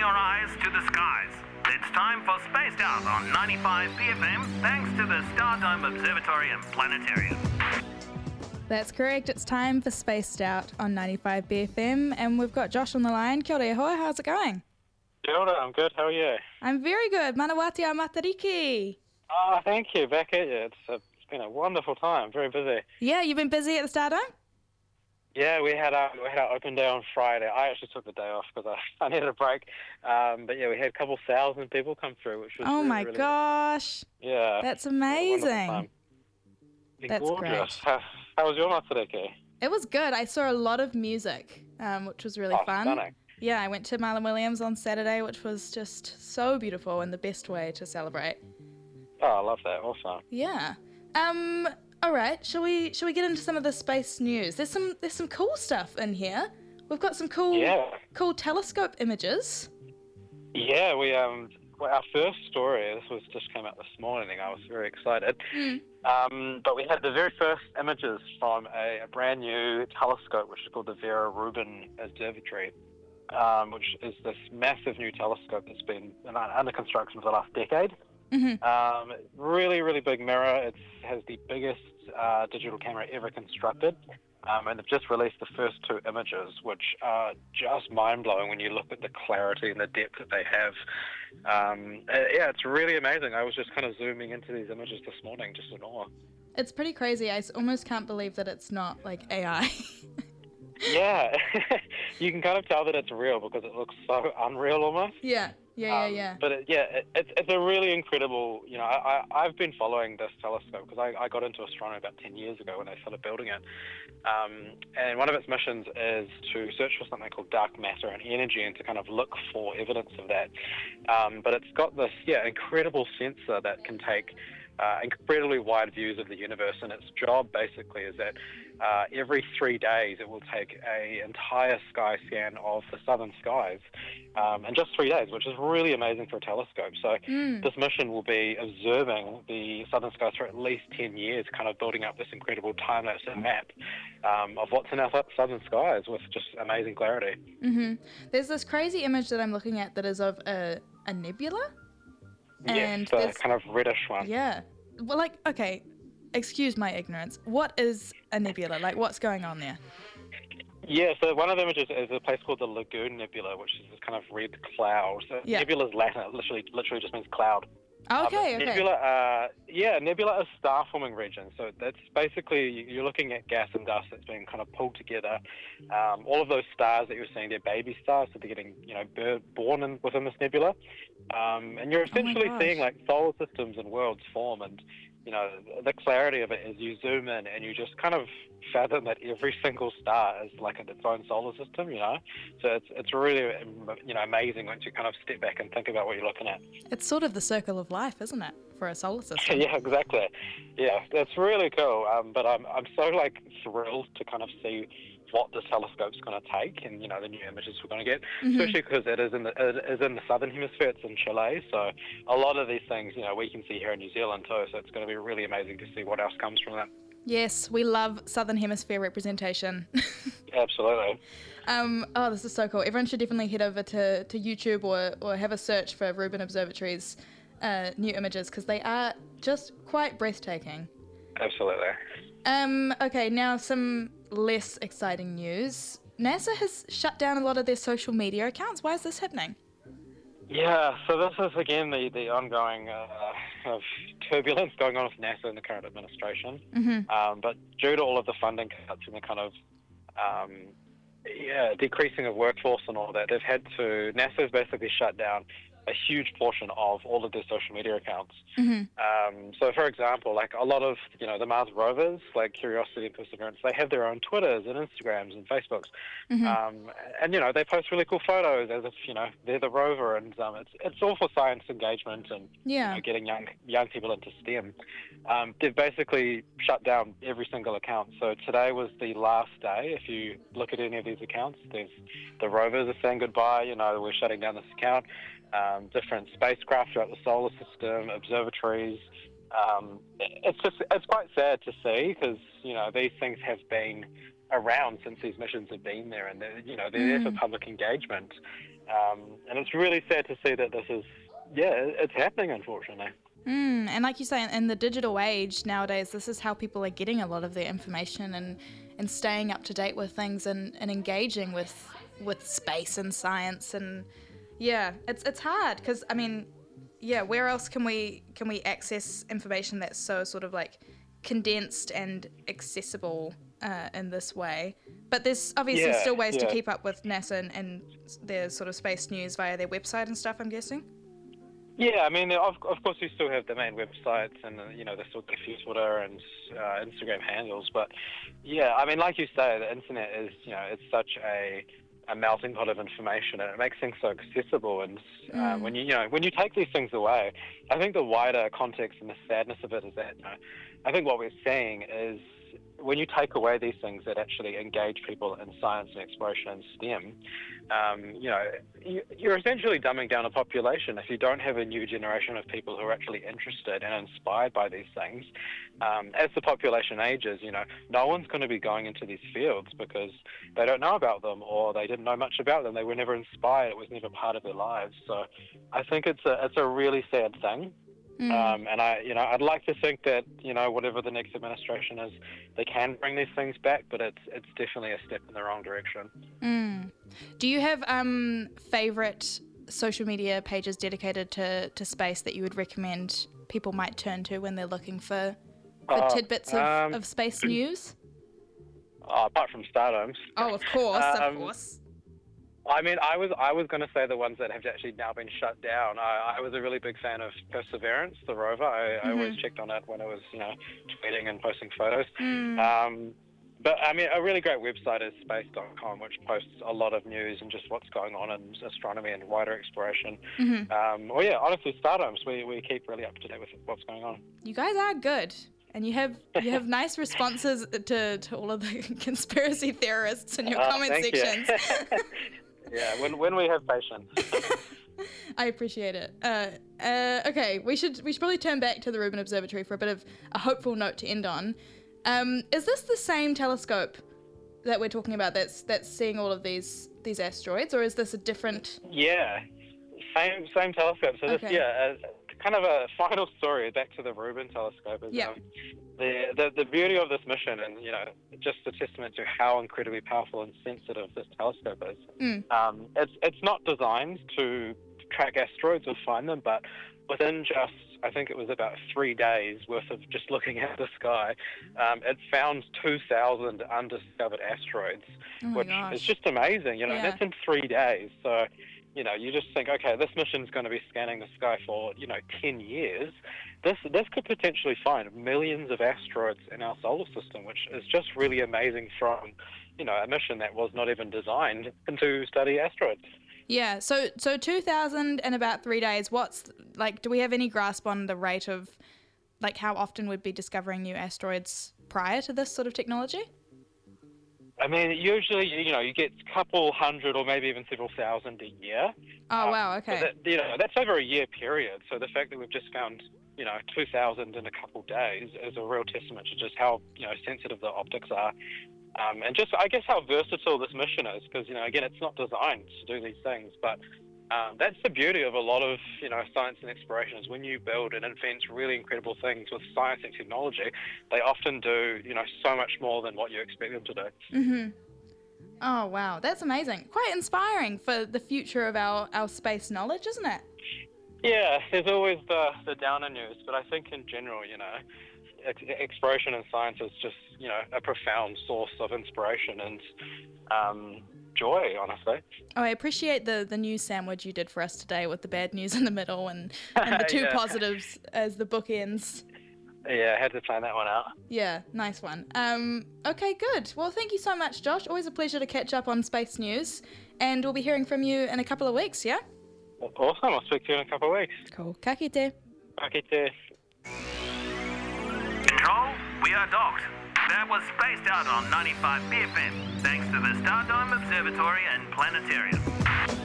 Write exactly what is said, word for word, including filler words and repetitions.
your eyes to the skies. It's time for Spaced Out on ninety-five B F M, thanks to the Stardome Observatory and Planetarium. That's correct. It's time for Spaced Out on ninety-five B F M, and we've got Josh on the line. Kia ora iho, how's it going? Kia ora, I'm good. How are you? I'm very good. Manawati a Matariki. Oh, thank you. Back at you. It's, a, it's been a wonderful time. Very busy. Yeah, you've been busy at the Stardome? Yeah, we had our, we had our open day on Friday. I actually took the day off because I, I needed a break. Um, but yeah, we had a couple thousand people come through, which was Oh really, my really gosh. Yeah. That's It was a wonderful amazing. time. Been That's gorgeous. great. How, how was your Matariki? It was good. I saw a lot of music, um, which was really Oh, fun. stunning. Yeah, I went to Marlon Williams on Saturday, which was just so beautiful and the best way to celebrate. Oh, I love that. Awesome. Yeah. Um. All right. Shall we? Shall we get into some of the space news? There's some. There's some cool stuff in here. We've got some cool. Yeah. Cool telescope images. Yeah, we um well, our first story, this was just came out this morning. I was very excited. Mm. Um, but we had the very first images from a, a brand new telescope, which is called the Vera Rubin Observatory, um, which is this massive new telescope that's been under construction for the last decade. Mm-hmm. Um, really, really big mirror. It has the biggest uh, digital camera ever constructed. Um, and they've just released the first two images, which are just mind-blowing when you look at the clarity and the depth that they have. Um, uh, yeah, it's really amazing. I was just kind of zooming into these images this morning, just in awe. It's pretty crazy. I s- almost can't believe that it's not like A I. Yeah, you can kind of tell that it's real because it looks so unreal almost. yeah. Yeah. Um, Yeah. Yeah. But it, yeah, it, it's it's a really incredible. You know, I, I I've been following this telescope because I, I got into astronomy about ten years ago when they started building it. Um, and one of its missions is to search for something called dark matter and energy, and to kind of look for evidence of that. Um, but it's got this yeah incredible sensor that can take Uh, incredibly wide views of the universe, and its job basically is that uh, every three days it will take a entire sky scan of the southern skies um, in just three days, which is really amazing for a telescope. So Mm. this mission will be observing the southern skies for at least ten years, kind of building up this incredible time-lapse map um, of what's in our sou- southern skies with just amazing clarity. Mm-hmm. There's this crazy image that I'm looking at that is of a a nebula. And Yes, the there's- kind of reddish one. Yeah. Well, like, okay, excuse my ignorance. What is a nebula? Like, what's going on there? Yeah, so one of the images is a place called the Lagoon Nebula, which is this kind of red cloud. So Yeah. nebula is Latin; it literally, literally just means cloud. Um, Okay, okay. Nebula, uh, yeah, nebula is star-forming region. So that's basically you're looking at gas and dust that's being kind of pulled together. Um, all of those stars that you're seeing, they're baby stars, so they're getting you know bir- born in, within this nebula, um, and you're essentially gosh. seeing like solar systems and worlds form. And you know the clarity of it is you zoom in and you just kind of fathom that every single star is like in its own solar system. You know, so it's it's really you know amazing once you kind of step back and think about what you're looking at. It's sort of the circle of life, isn't it, for a solar system? Yeah, exactly. Yeah, that's really cool. Um, but I'm I'm so like thrilled to kind of see what this telescope's going to take, and you know the new images we're going to get, Mhm. especially because it is in the it is in the southern hemisphere. It's in Chile, so a lot of these things you know we can see here in New Zealand too. So it's going to be really amazing to see what else comes from that. Yes, we love Southern Hemisphere representation. Absolutely. um, oh, this is so cool. Everyone should definitely head over to, to YouTube or, or have a search for Rubin Observatory's uh, new images because they are just quite breathtaking. Absolutely. Um, okay, now some less exciting news. NASA has shut down a lot of their social media accounts. Why is this happening? Yeah, so this is again the, the ongoing uh, of turbulence going on with NASA and the current administration. Mm-hmm. Um, but due to all of the funding cuts and the kind of um, yeah decreasing of workforce and all that, they've had to NASA's basically shut down a huge portion of all of their social media accounts. Mm-hmm. Um, so, for example, like a lot of you know the Mars rovers, like Curiosity and Perseverance, they have their own Twitters and Instagrams and Facebooks, Mm-hmm. um, and you know they post really cool photos as if you know they're the rover, and um, it's it's all for science engagement and Yeah. you know, getting young young people into STEM. Um, they've basically shut down every single account. So today was the last day. If you look at any of these accounts, there's the rovers are saying goodbye. You know we're shutting down this account. Um, different spacecraft throughout the solar system, observatories. Um, it's just it's quite sad to see because you know these things have been around since these missions have been there, and they're, you know, they're mm. there for public engagement. Um, and it's really sad to see that this is, yeah, it's happening, unfortunately. Mm, and like you say, in the digital age nowadays, this is how people are getting a lot of their information and, and staying up to date with things and, and engaging with with space and science. And yeah, it's it's hard because, I mean, yeah, where else can we can we access information that's so sort of like condensed and accessible uh, in this way? But there's obviously yeah, still ways yeah. to keep up with NASA and, and their sort of space news via their website and stuff, I'm guessing. Yeah, I mean, of, of course, we still have the main websites, and uh, you know, there's still Twitter and uh, Instagram handles. But yeah, I mean, like you say, the internet is, you know, it's such a a melting pot of information, and it makes things so accessible. And uh, Mm. when you, you know, when you take these things away, I think the wider context and the sadness of it is that, you know, I think what we're seeing is when you take away these things that actually engage people in science and exploration and STEM, um, you know, you, you're essentially dumbing down a population. If you don't have a new generation of people who are actually interested and inspired by these things, um, as the population ages, you know, no one's going to be going into these fields because they don't know about them, or they didn't know much about them. They were never inspired. It was never part of their lives. So I think it's a it's a really sad thing. Mm. Um, and I, you know, I'd like to think that, you know, whatever the next administration is, they can bring these things back, but it's it's definitely a step in the wrong direction. Mm. Do you have um, favourite social media pages dedicated to, to space that you would recommend people might turn to when they're looking for, for Uh, tidbits of, um, of space news? Oh, apart from Stardomes. Oh, of course, of um, course. I mean, I was I was going to say the ones that have actually now been shut down. I, I was a really big fan of Perseverance, the rover. I, Mm-hmm. I always checked on it when I was, you know, tweeting and posting photos. Mm. Um, but I mean, a really great website is space dot com, which posts a lot of news and just what's going on in astronomy and wider exploration. Mm-hmm. Um, well, yeah, honestly, Stardomes, we, we keep really up to date with what's going on. You guys are good. And you have you have nice responses to, to all of the conspiracy theorists in your Uh, comment thank you. sections. Yeah, when when we have patience. I appreciate it. Uh, uh, okay, we should we should probably turn back to the Rubin Observatory for a bit of a hopeful note to end on. Um, is this the same telescope that we're talking about that's that's seeing all of these these asteroids, or is this a different? Yeah, same same telescope. So this, Okay. yeah, uh, kind of a final story back to the Rubin telescope. Is, Yeah. um, the, the the beauty of this mission, and you know, just a testament to how incredibly powerful and sensitive this telescope is. Mm. Um, it's it's not designed to track asteroids or find them, but within just, I think it was about three days worth of just looking at the sky, um, it found two thousand undiscovered asteroids, Oh my which gosh. is just amazing. You know, Yeah. that's in three days. So, you know, you just think, okay, this mission's going to be scanning the sky for, you know, ten years. This this could potentially find millions of asteroids in our solar system, which is just really amazing from, you know, a mission that was not even designed to study asteroids. Yeah. So so two thousand in about three days. What's like? Do we have any grasp on the rate of, like, how often we'd be discovering new asteroids prior to this sort of technology? I mean, usually, you know, you get a couple hundred or maybe even several thousand a year. Oh Um, wow. so Okay. that, you know, that's over a year period. So the fact that we've just found, you know, two thousand in a couple days is a real testament to just how, you know, sensitive the optics are. Um, and just, I guess, how versatile this mission is, because, you know, again, it's not designed to do these things, but um, that's the beauty of a lot of, you know, science and exploration is when you build and invent really incredible things with science and technology, they often do, you know, so much more than what you expect them to do. Mm-hmm. Oh wow, that's amazing. Quite inspiring for the future of our, our space knowledge, isn't it? Yeah, there's always the, the downer news, but I think in general, you know, ex- exploration and science is just, you know, a profound source of inspiration and um, joy, honestly. Oh, I appreciate the, the news sandwich you did for us today with the bad news in the middle and, and the two Yeah. positives as the bookends. Yeah, I had to plan that one out. Yeah, nice one. Um, okay, good. Well, thank you so much, Josh. Always a pleasure to catch up on space news. And we'll be hearing from you in a couple of weeks, yeah? Awesome, I'll speak to you in a couple of weeks. Cool. Ka kite. Okay, Control, we are docked. That was Spaced Out on ninety-five B F M, thanks to the Stardome Observatory and Planetarium.